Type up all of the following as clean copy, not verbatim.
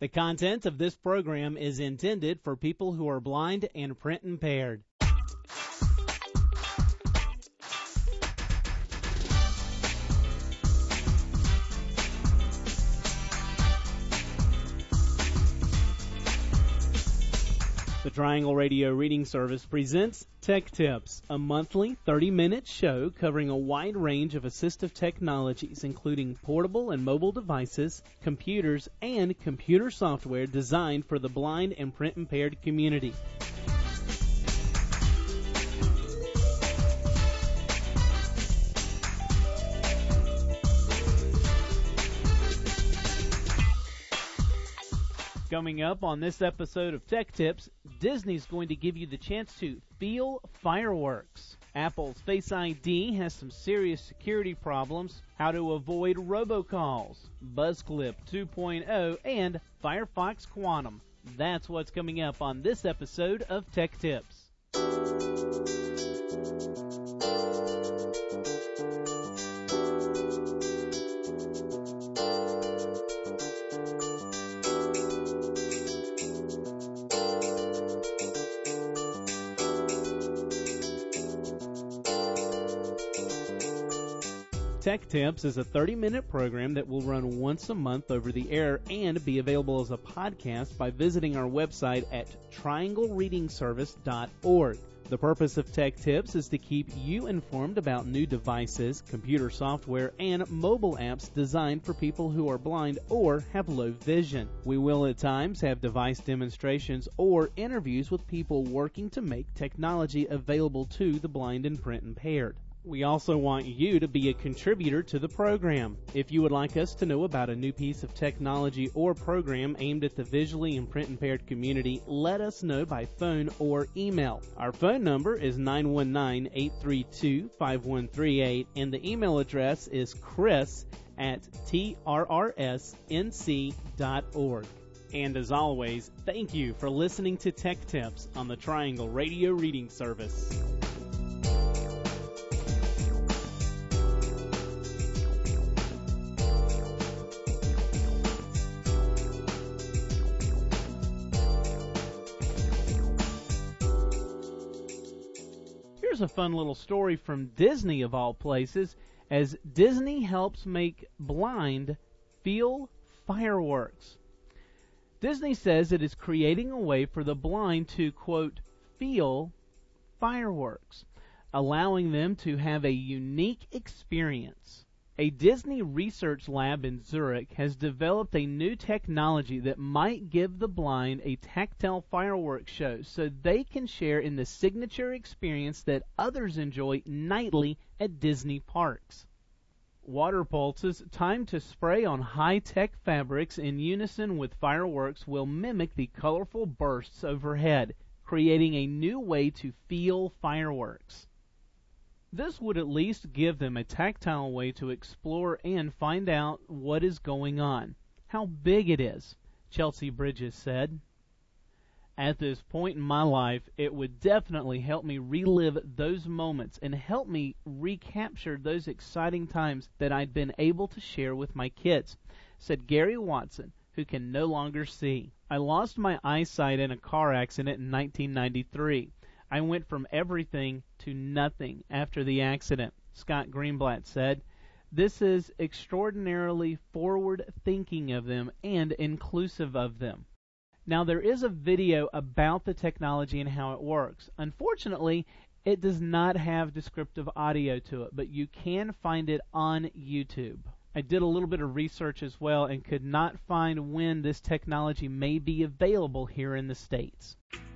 The content of this program is intended for people who are blind and print impaired. The Triangle Radio Reading Service presents Tech Tips, a monthly 30-minute show covering a wide range of assistive technologies, including portable and mobile devices, computers, and computer software designed for the blind and print-impaired community. Coming up on this episode of Tech Tips, Disney's going to give you the chance to feel fireworks. Apple's Face ID has some serious security problems, how to avoid robocalls, BuzzClip 2.0, and Firefox Quantum. That's what's coming up on this episode of Tech Tips. Tech Tips is a 30-minute program that will run once a month over the air and be available as a podcast by visiting our website at trianglereadingservice.org. The purpose of Tech Tips is to keep you informed about new devices, computer software, and mobile apps designed for people who are blind or have low vision. We will at times have device demonstrations or interviews with people working to make technology available to the blind and print impaired. We also want you to be a contributor to the program. If you would like us to know about a new piece of technology or program aimed at the visually and print-impaired community, let us know by phone or email. Our phone number is 919-832-5138, and the email address is chris@trrsnc.org. And as always, thank you for listening to Tech Tips on the Triangle Radio Reading Service. Here's a fun little story from Disney, of all places, as Disney helps make blind feel fireworks. Disney says it is creating a way for the blind to, quote, feel fireworks, allowing them to have a unique experience. A Disney research lab in Zurich has developed a new technology that might give the blind a tactile fireworks show so they can share in the signature experience that others enjoy nightly at Disney parks. Water pulses timed to spray on high-tech fabrics in unison with fireworks will mimic the colorful bursts overhead, creating a new way to feel fireworks. This would at least give them a tactile way to explore and find out what is going on, how big it is, Chelsea Bridges said. At this point in my life, it would definitely help me relive those moments and help me recapture those exciting times that I'd been able to share with my kids, said Gary Watson, who can no longer see. I lost my eyesight in a car accident in 1993. I went from everything to nothing after the accident, Scott Greenblatt said. This is extraordinarily forward-thinking of them and inclusive of them. Now, there is a video about the technology and how it works. Unfortunately, it does not have descriptive audio to it, but you can find it on YouTube. I did a little bit of research as well and could not find when this technology may be available here in the States.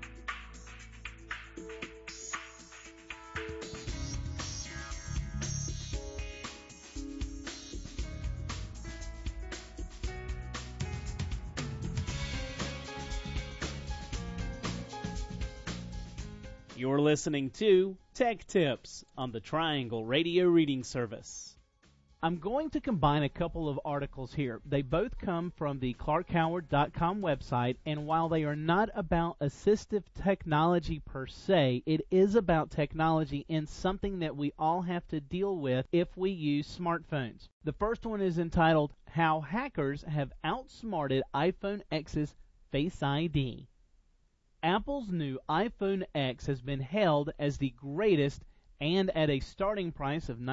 You're listening to Tech Tips on the Triangle Radio Reading Service. I'm going to combine a couple of articles here. They both come from the ClarkHoward.com website, and while they are not about assistive technology per se, it is about technology and something that we all have to deal with if we use smartphones. The first one is entitled, How Hackers Have Outsmarted iPhone X's Face ID. Apple's new iPhone X has been hailed as the greatest and at a starting price of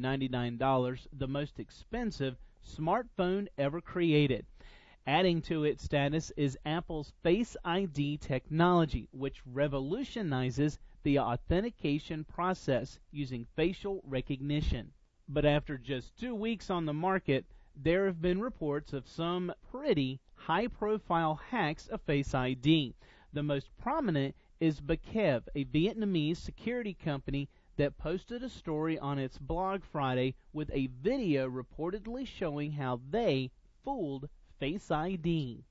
$999, the most expensive smartphone ever created. Adding to its status is Apple's Face ID technology, which revolutionizes the authentication process using facial recognition. But after just 2 weeks on the market, there have been reports of some pretty high-profile hacks of Face ID. The most prominent is Bakev, a Vietnamese security company that posted a story on its blog Friday with a video reportedly showing how they fooled Face ID.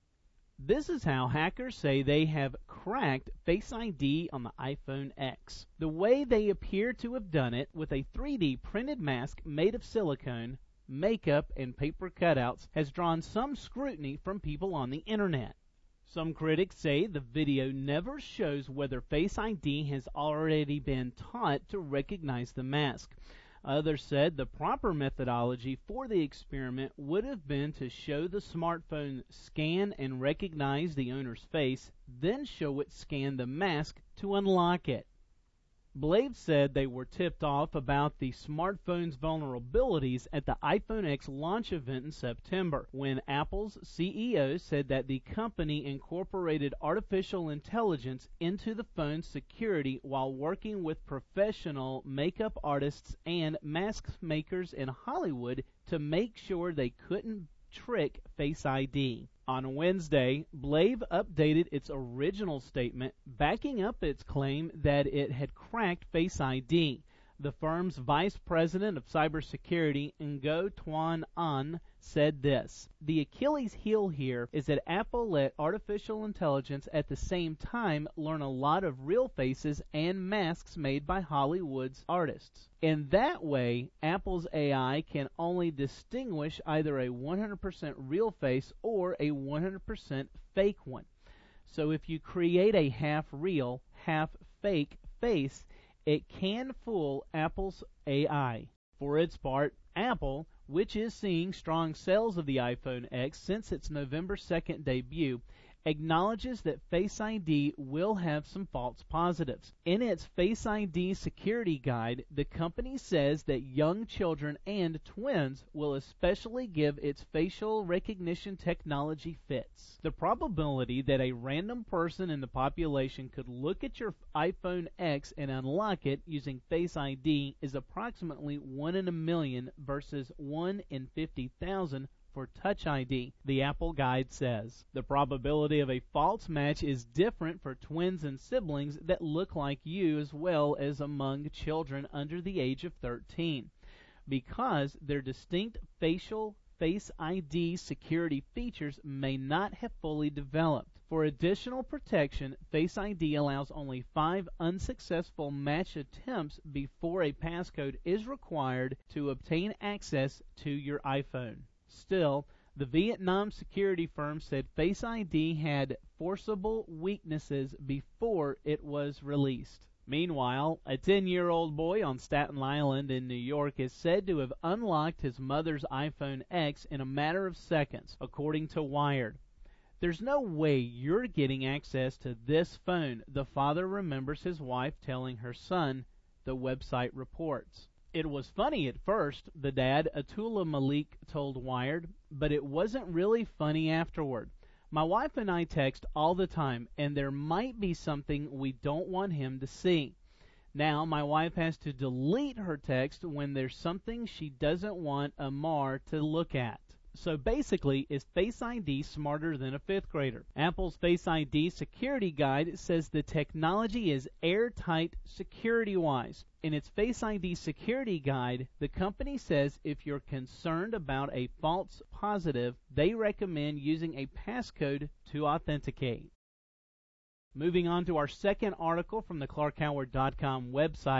This is how hackers say they have cracked Face ID on the iPhone X. The way they appear to have done it, with a 3D printed mask made of silicone, makeup, and paper cutouts, has drawn some scrutiny from people on the internet. Some critics say the video never shows whether Face ID has already been taught to recognize the mask. Others said the proper methodology for the experiment would have been to show the smartphone scan and recognize the owner's face, then show it scan the mask to unlock it. Blade said they were tipped off about the smartphone's vulnerabilities at the iPhone X launch event in September, when Apple's CEO said that the company incorporated artificial intelligence into the phone's security while working with professional makeup artists and mask makers in Hollywood to make sure they couldn't trick Face ID. On Wednesday, Blade updated its original statement, backing up its claim that it had cracked Face ID. The firm's vice president of cybersecurity, Ngo Tuan An, said this: The Achilles heel here is that Apple let artificial intelligence at the same time learn a lot of real faces and masks made by Hollywood's artists. In that way, Apple's AI can only distinguish either a 100% real face or a 100% fake one. So if you create a half-real, half-fake face, it can fool Apple's AI. For its part, Apple, which is seeing strong sales of the iPhone X since its November 2nd debut, acknowledges that Face ID will have some false positives. In its Face ID security guide, the company says that young children and twins will especially give its facial recognition technology fits. The probability that a random person in the population could look at your iPhone X and unlock it using Face ID is approximately 1 in a million versus 1 in 50,000 for Touch ID, the Apple Guide says. The probability of a false match is different for twins and siblings that look like you as well as among children under the age of 13, because their distinct facial Face ID security features may not have fully developed. For additional protection, Face ID allows only 5 unsuccessful match attempts before a passcode is required to obtain access to your iPhone. Still, the Vietnam security firm said Face ID had forcible weaknesses before it was released. Meanwhile, a 10-year-old boy on Staten Island in New York is said to have unlocked his mother's iPhone X in a matter of seconds, according to Wired. There's no way you're getting access to this phone, the father remembers his wife telling her son, the website reports. It was funny at first, the dad, Atullah Malik, told Wired, but it wasn't really funny afterward. My wife and I text all the time, and there might be something we don't want him to see. Now my wife has to delete her text when there's something she doesn't want Amar to look at. So basically, is Face ID smarter than a 5th grader? Apple's Face ID security guide says the technology is airtight security-wise. In its Face ID security guide, the company says if you're concerned about a false positive, they recommend using a passcode to authenticate. Moving on to our second article from the ClarkHoward.com website,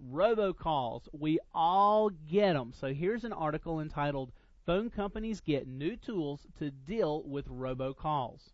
Robocalls. We all get them. So here's an article entitled, Phone Companies Get New Tools to Deal with Robocalls.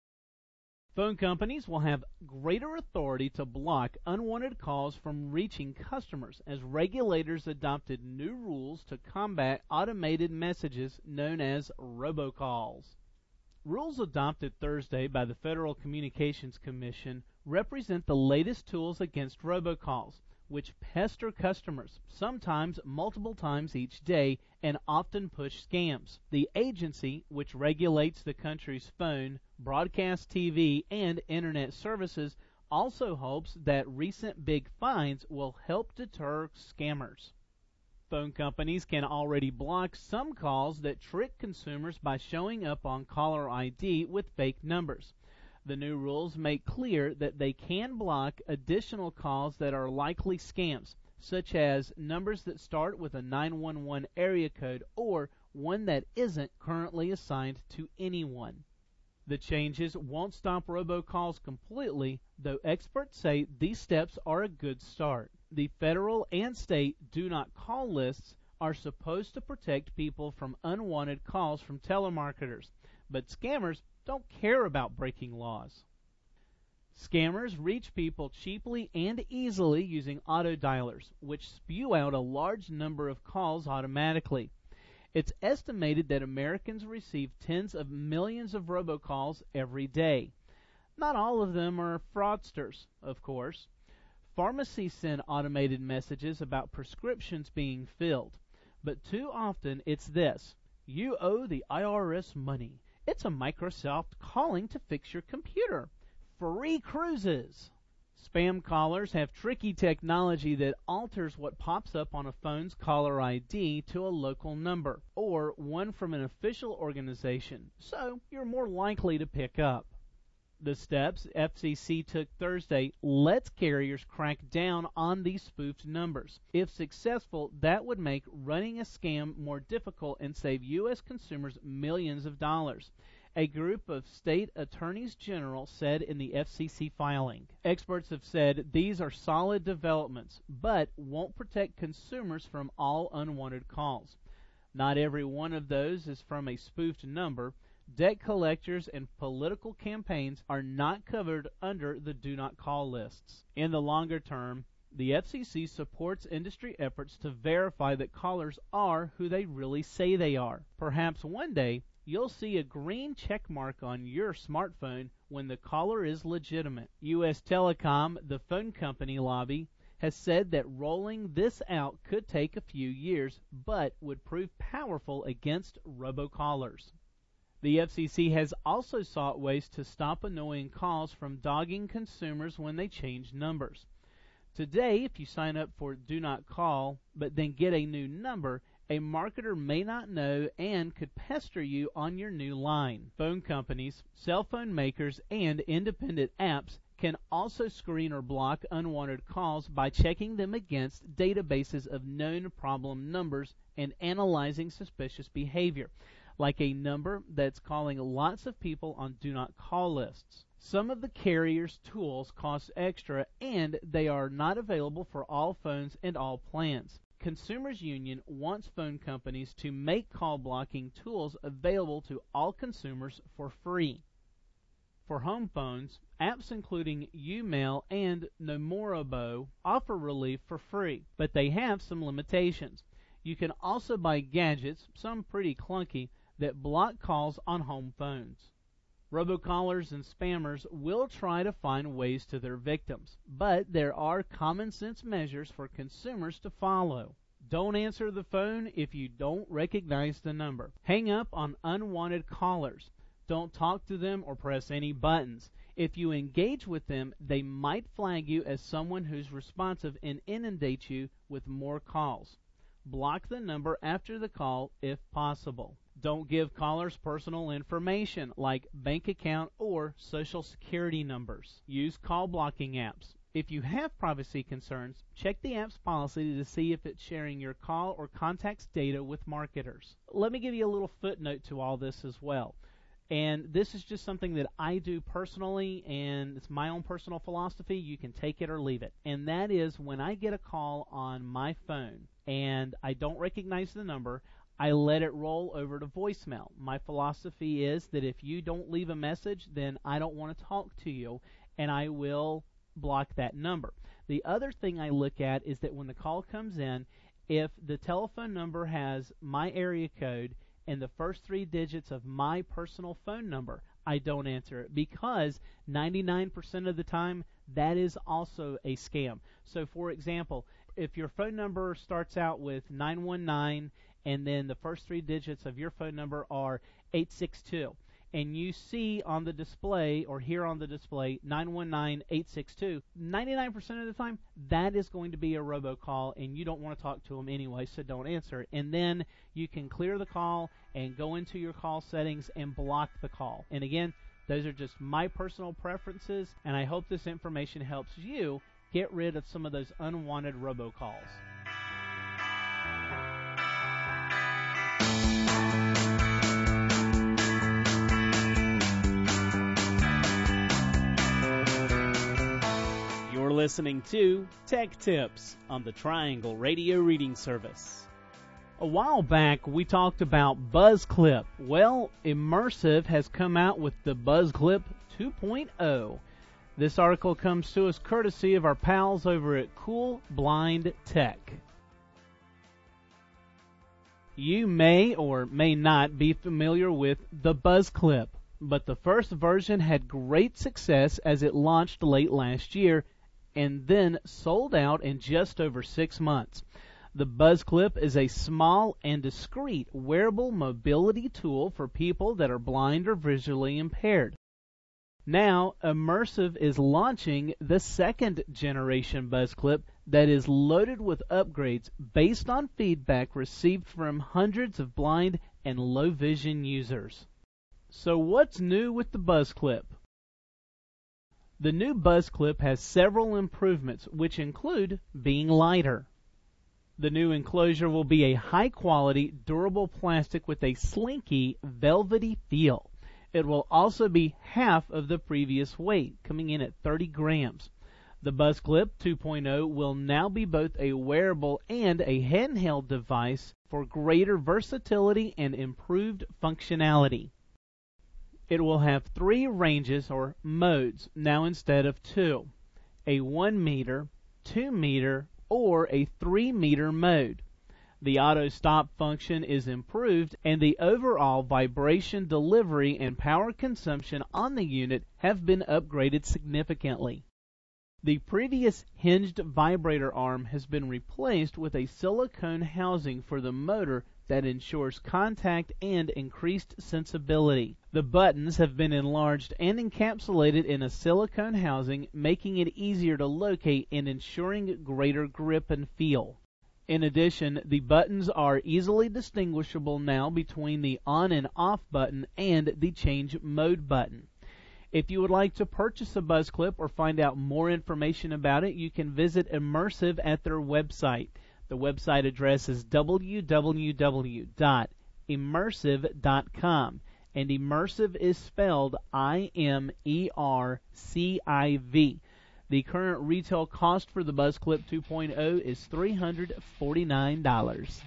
Phone companies will have greater authority to block unwanted calls from reaching customers as regulators adopted new rules to combat automated messages known as robocalls. Rules adopted Thursday by the Federal Communications Commission represent the latest tools against robocalls, which pester customers, sometimes multiple times each day, and often push scams. The agency, which regulates the country's phone, broadcast TV, and internet services, also hopes that recent big fines will help deter scammers. Phone companies can already block some calls that trick consumers by showing up on caller ID with fake numbers. The new rules make clear that they can block additional calls that are likely scams, such as numbers that start with a 911 area code or one that isn't currently assigned to anyone. The changes won't stop robocalls completely, though experts say these steps are a good start. The federal and state do not call lists are supposed to protect people from unwanted calls from telemarketers, but scammers don't care about breaking laws. Scammers reach people cheaply and easily using autodialers, which spew out a large number of calls automatically. It's estimated that Americans receive tens of millions of robocalls every day. Not all of them are fraudsters, of course. Pharmacies send automated messages about prescriptions being filled, but too often it's this: you owe the IRS money. It's a Microsoft calling to fix your computer. Free cruises. Spam callers have tricky technology that alters what pops up on a phone's caller ID to a local number or one from an official organization, so you're more likely to pick up. The steps FCC took Thursday lets carriers crack down on these spoofed numbers. If successful, that would make running a scam more difficult and save U.S. consumers millions of dollars. A group of state attorneys general said in the FCC filing. Experts have said these are solid developments, but won't protect consumers from all unwanted calls. Not every one of those is from a spoofed number. Debt collectors and political campaigns are not covered under the do not call lists. In the longer term, the FCC supports industry efforts to verify that callers are who they really say they are. Perhaps one day, you'll see a green check mark on your smartphone when the caller is legitimate. U.S. Telecom, the phone company lobby, has said that rolling this out could take a few years, but would prove powerful against robocallers. The FCC has also sought ways to stop annoying calls from dogging consumers when they change numbers. Today, if you sign up for Do Not Call, but then get a new number, a marketer may not know and could pester you on your new line. Phone companies, cell phone makers, and independent apps can also screen or block unwanted calls by checking them against databases of known problem numbers and analyzing suspicious behavior, like a number that's calling lots of people on do not call lists. Some of the carrier's tools cost extra, and they are not available for all phones and all plans. Consumers Union wants phone companies to make call blocking tools available to all consumers for free. For home phones, apps including YouMail and Nomorobo offer relief for free, but they have some limitations. You can also buy gadgets, some pretty clunky, that block calls on home phones. Robocallers and spammers will try to find ways to their victims, but there are common sense measures for consumers to follow. Don't answer the phone if you don't recognize the number. Hang up on unwanted callers. Don't talk to them or press any buttons. If you engage with them, they might flag you as someone who's responsive and inundate you with more calls. Block the number after the call if possible. Don't give callers personal information like bank account or social security numbers. Use call blocking apps. If you have privacy concerns, check the app's policy to see if it's sharing your call or contacts data with marketers. Let me give you a little footnote to all this as well. And this is just something that I do personally, and it's my own personal philosophy. You can take it or leave it. And that is when I get a call on my phone and I don't recognize the number, I let it roll over to voicemail. My philosophy is that if you don't leave a message, then I don't want to talk to you, and I will block that number. The other thing I look at is that when the call comes in, if the telephone number has my area code and the first 3 digits of my personal phone number, I don't answer it, because 99% of the time that is also a scam. So for example, if your phone number starts out with 919 and then the first 3 digits of your phone number are 862, and you see on the display or hear on the display 919-862, 99% of the time that is going to be a robocall, and you don't want to talk to them anyway, so don't answer it. And then you can clear the call and go into your call settings and block the call. And again, those are just my personal preferences, and I hope this information helps you get rid of some of those unwanted robocalls. You're listening to Tech Tips on the Triangle Radio Reading Service. A while back, we talked about BuzzClip. Well, Immersive has come out with the BuzzClip 2.0. This article comes to us courtesy of our pals over at Cool Blind Tech. You may or may not be familiar with the BuzzClip, but the first version had great success as it launched late last year and then sold out in just over 6 months. The BuzzClip is a small and discreet wearable mobility tool for people that are blind or visually impaired. Now, Immersive is launching the second generation BuzzClip that is loaded with upgrades based on feedback received from hundreds of blind and low vision users. So what's new with the BuzzClip? The new BuzzClip has several improvements, which include being lighter. The new enclosure will be a high-quality, durable plastic with a slinky, velvety feel. It will also be half of the previous weight, coming in at 30 grams. The BuzzClip 2.0 will now be both a wearable and a handheld device for greater versatility and improved functionality. It will have 3 ranges or modes now instead of 2, a 1 meter, 2 meter, or a 3 meter mode. The auto stop function is improved, and the overall vibration delivery and power consumption on the unit have been upgraded significantly. The previous hinged vibrator arm has been replaced with a silicone housing for the motor that ensures contact and increased sensibility. The buttons have been enlarged and encapsulated in a silicone housing, making it easier to locate and ensuring greater grip and feel. In addition, the buttons are easily distinguishable now between the on and off button and the change mode button. If you would like to purchase a BuzzClip or find out more information about it, you can visit Immersive at their website. The website address is www.immersive.com, and Immersive is spelled I-M-E-R-C-I-V. The current retail cost for the BuzzClip 2.0 is $349.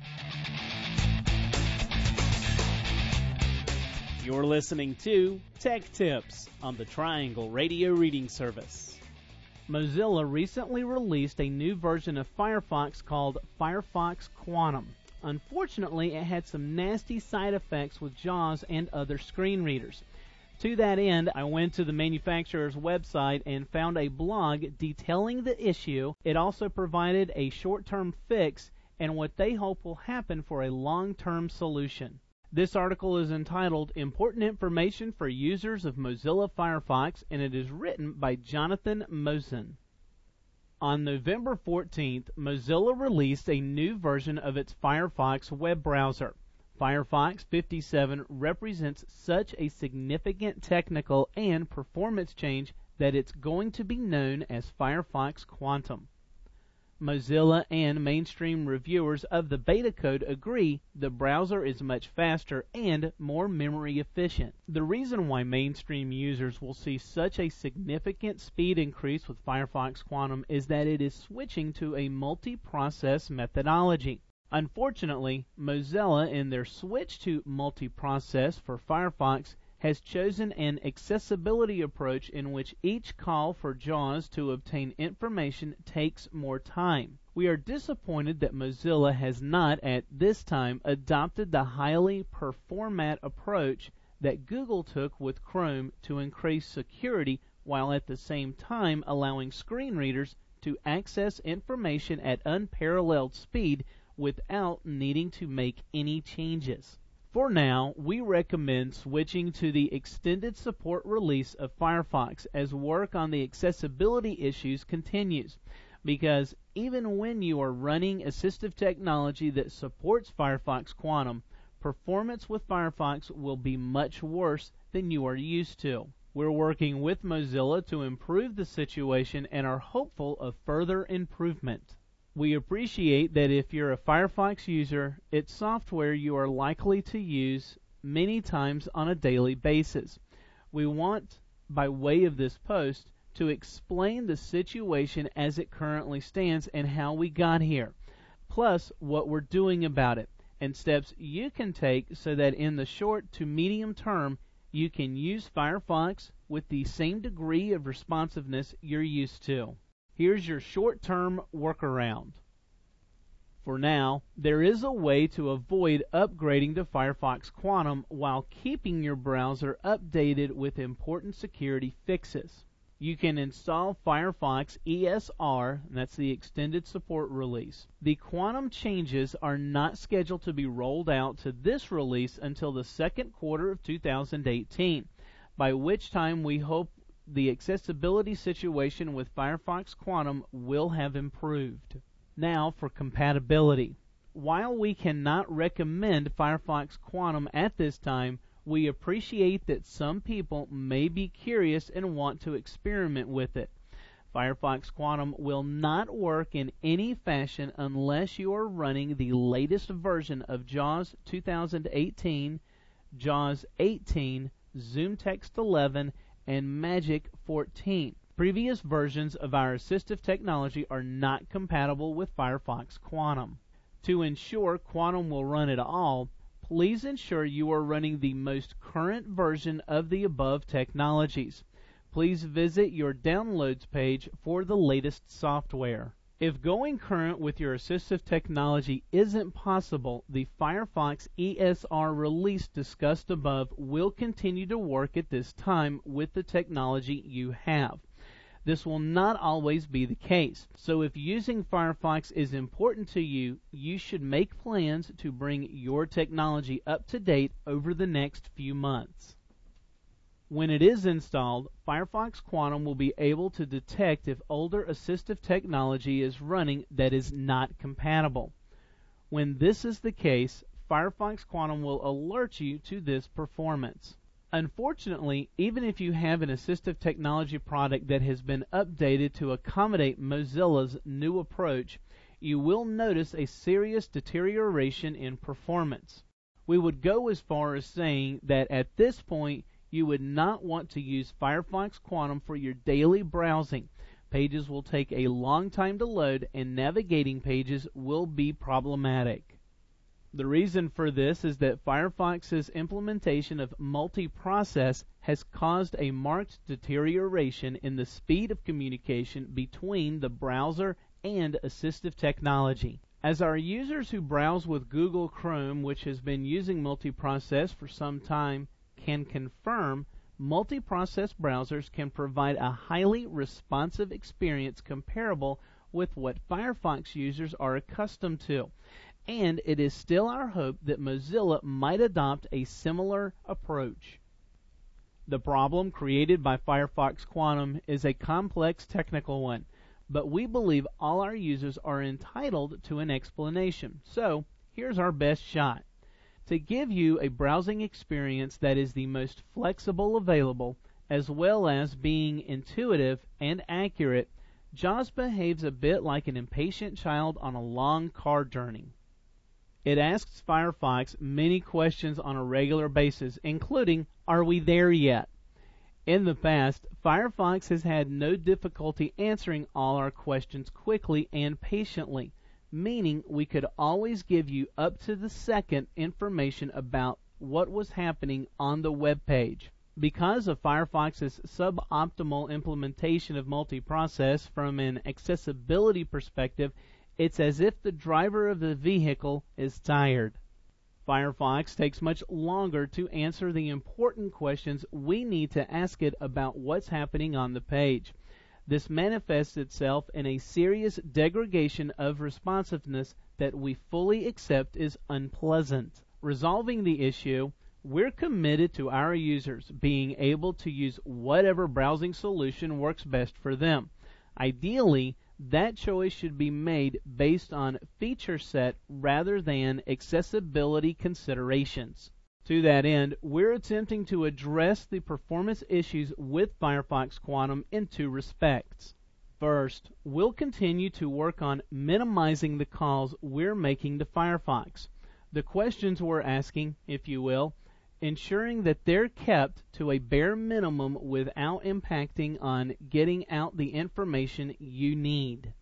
You're listening to Tech Tips on the Triangle Radio Reading Service. Mozilla recently released a new version of Firefox called Firefox Quantum. Unfortunately, it had some nasty side effects with JAWS and other screen readers. To that end, I went to the manufacturer's website and found a blog detailing the issue. It also provided a short-term fix and what they hope will happen for a long-term solution. This article is entitled Important Information for Users of Mozilla Firefox, and it is written by Jonathan Mosen. On November 14th, Mozilla released a new version of its Firefox web browser. Firefox 57 represents such a significant technical and performance change that it's going to be known as Firefox Quantum. Mozilla and mainstream reviewers of the beta code agree the browser is much faster and more memory efficient. The reason why mainstream users will see such a significant speed increase with Firefox Quantum is that it is switching to a multi-process methodology. Unfortunately, Mozilla, in their switch to multi-process for Firefox, has chosen an accessibility approach in which each call for JAWS to obtain information takes more time. We are disappointed that Mozilla has not, at this time, adopted the highly per-format approach that Google took with Chrome to increase security while at the same time allowing screen readers to access information at unparalleled speed without needing to make any changes. For now, we recommend switching to the extended support release of Firefox as work on the accessibility issues continues, because even when you are running assistive technology that supports Firefox Quantum, performance with Firefox will be much worse than you are used to. We're working with Mozilla to improve the situation and are hopeful of further improvement. We appreciate that if you're a Firefox user, it's software you are likely to use many times on a daily basis. We want, by way of this post, to explain the situation as it currently stands and how we got here, plus what we're doing about it, and steps you can take so that in the short to medium term you can use Firefox with the same degree of responsiveness you're used to. Here's your short-term workaround. For now, there is a way to avoid upgrading to Firefox Quantum while keeping your browser updated with important security fixes. You can install Firefox ESR, and that's the extended support release. The Quantum changes are not scheduled to be rolled out to this release until the second quarter of 2018, by which time we hope the accessibility situation with Firefox Quantum will have improved. Now for compatibility. While we cannot recommend Firefox Quantum at this time, we appreciate that some people may be curious and want to experiment with it. Firefox Quantum will not work in any fashion unless you are running the latest version of JAWS 2018, JAWS 18, ZoomText 11, and Magic 14. Previous versions of our assistive technology are not compatible with Firefox Quantum. To ensure Quantum will run at all, please ensure you are running the most current version of the above technologies. Please visit your downloads page for the latest software. If going current with your assistive technology isn't possible, the Firefox ESR release discussed above will continue to work at this time with the technology you have. This will not always be the case, so if using Firefox is important to you, you should make plans to bring your technology up to date over the next few months. When it is installed, Firefox Quantum will be able to detect if older assistive technology is running that is not compatible. When this is the case, Firefox Quantum will alert you to this performance. Unfortunately, even if you have an assistive technology product that has been updated to accommodate Mozilla's new approach, you will notice a serious deterioration in performance. We would go as far as saying that at this point, you would not want to use Firefox Quantum for your daily browsing. Pages will take a long time to load, and navigating pages will be problematic. The reason for this is that Firefox's implementation of multi-process has caused a marked deterioration in the speed of communication between the browser and assistive technology. As our users who browse with Google Chrome, which has been using multi-process for some time, can confirm, multi-process browsers can provide a highly responsive experience comparable with what Firefox users are accustomed to. And it is still our hope that Mozilla might adopt a similar approach. The problem created by Firefox Quantum is a complex technical one, but we believe all our users are entitled to an explanation. So, here's our best shot. To give you a browsing experience that is the most flexible available, as well as being intuitive and accurate, JAWS behaves a bit like an impatient child on a long car journey. It asks Firefox many questions on a regular basis, including, "Are we there yet?" In the past, Firefox has had no difficulty answering all our questions quickly and patiently, meaning we could always give you up-to-the-second information about what was happening on the web page. Because of Firefox's suboptimal implementation of multiprocess from an accessibility perspective, it's as if the driver of the vehicle is tired. Firefox takes much longer to answer the important questions we need to ask it about what's happening on the page. This manifests itself in a serious degradation of responsiveness that we fully accept is unpleasant. Resolving the issue, we're committed to our users being able to use whatever browsing solution works best for them. Ideally, that choice should be made based on feature set rather than accessibility considerations. To that end, we're attempting to address the performance issues with Firefox Quantum in two respects. First, we'll continue to work on minimizing the calls we're making to Firefox. The questions we're asking, if you will, ensuring that they're kept to a bare minimum without impacting on getting out the information you need.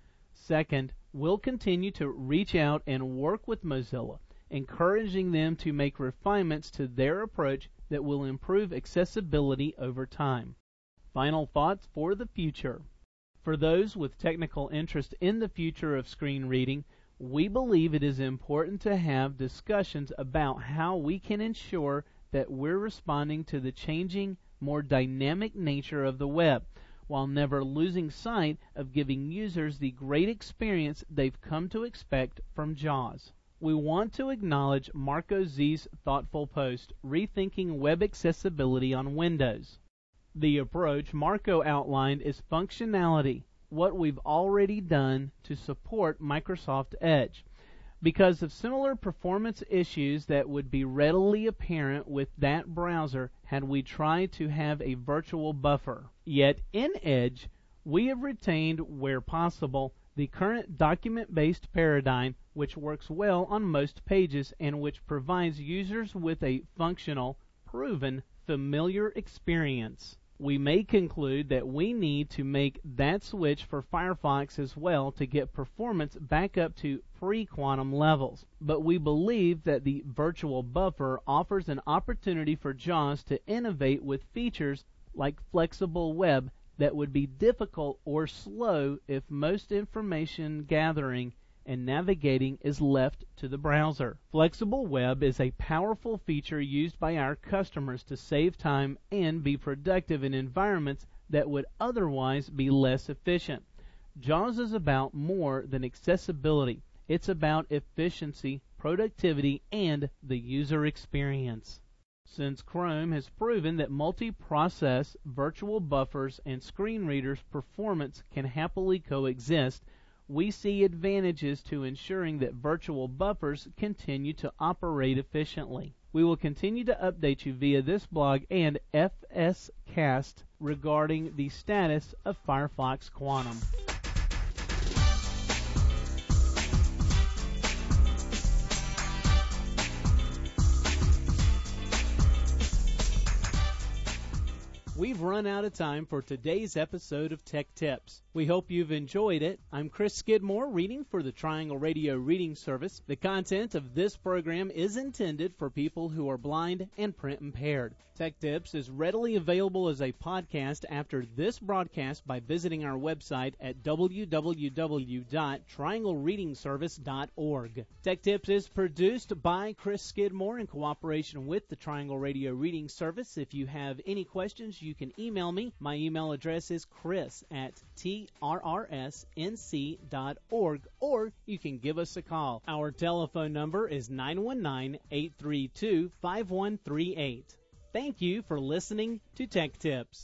Second, we'll continue to reach out and work with Mozilla, encouraging them to make refinements to their approach that will improve accessibility over time. Final thoughts for the future. For those with technical interest in the future of screen reading, we believe it is important to have discussions about how we can ensure that we're responding to the changing, more dynamic nature of the web, while never losing sight of giving users the great experience they've come to expect from JAWS. We want to acknowledge Marco Z's thoughtful post, Rethinking Web Accessibility on Windows. The approach Marco outlined is functionality, what we've already done to support Microsoft Edge. Because of similar performance issues that would be readily apparent with that browser had we tried to have a virtual buffer. Yet in Edge, we have retained, where possible, the current document-based paradigm, which works well on most pages and which provides users with a functional, proven, familiar experience. We may conclude that we need to make that switch for Firefox as well to get performance back up to pre-quantum levels. But we believe that the virtual buffer offers an opportunity for JAWS to innovate with features like flexible web that would be difficult or slow if most information gathering and navigating is left to the browser. Flexible web is a powerful feature used by our customers to save time and be productive in environments that would otherwise be less efficient. JAWS is about more than accessibility. It's about efficiency, productivity, and the user experience. Since Chrome has proven that multi-process, virtual buffers, and screen readers performance can happily coexist, we see advantages to ensuring that virtual buffers continue to operate efficiently. We will continue to update you via this blog and FSCast regarding the status of Firefox Quantum. We've run out of time for today's episode of Tech Tips. We hope you've enjoyed it. I'm Chris Skidmore, reading for the Triangle Radio Reading Service. The content of this program is intended for people who are blind and print impaired. Tech Tips is readily available as a podcast after this broadcast by visiting our website at www.trianglereadingservice.org. Tech Tips is produced by Chris Skidmore in cooperation with the Triangle Radio Reading Service. If you have any questions, you can email me. My email address is chris@trrsnc.org, or you can give us a call. Our telephone number is 919-832-5138. Thank you for listening to Tech Tips.